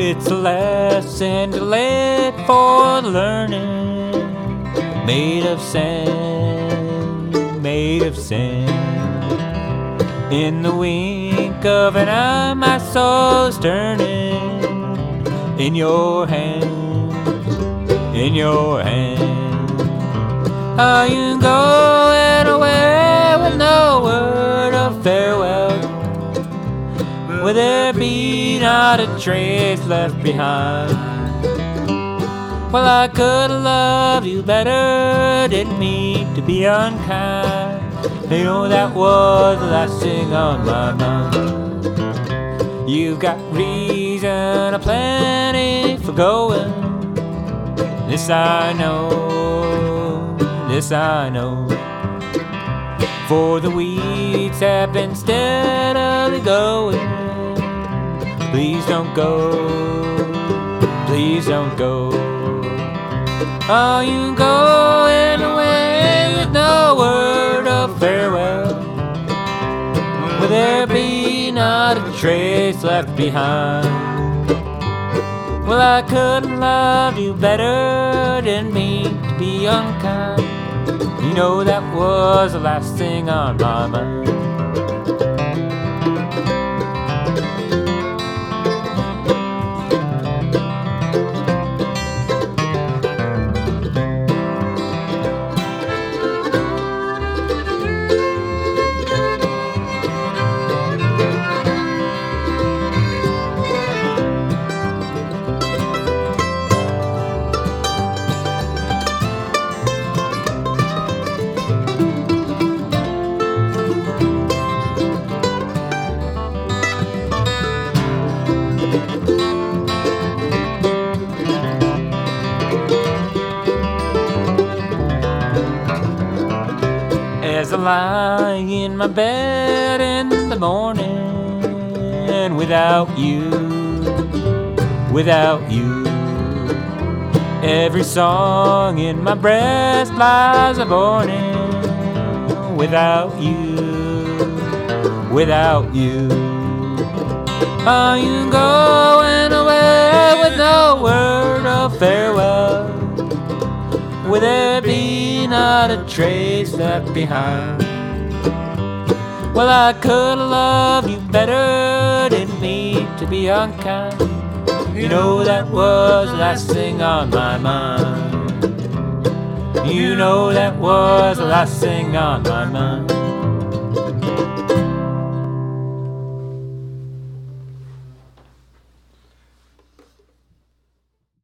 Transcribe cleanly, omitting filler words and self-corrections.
It's a lesson to live for learning. Made of sand, made of sand. In the wink of an eye, my soul's turning. In your hands, in your hands. Are you going away with no word of farewell? Will there be not a trace left behind? Well, I could have loved you better, didn't mean to be unkind. You know that was the last thing on my mind. You've got reason aplenty for going. This I know, this I know. For the weeds have been steadily going. Please don't go, please don't go. Are you going away with no word of farewell? Will there be not a trace left behind? Well, I couldn't love you better, didn't mean to be unkind. You know that was the last thing on my mind. As I lie in my bed in the morning, without you, without you, every song in my breast lies a mourning. Without you, without you. Are you going away with no word of farewell? Will there be not a trace left behind? Well, I could have loved you better, didn't mean to be unkind. You know that was the last thing on my mind. You know that was the last thing on my mind.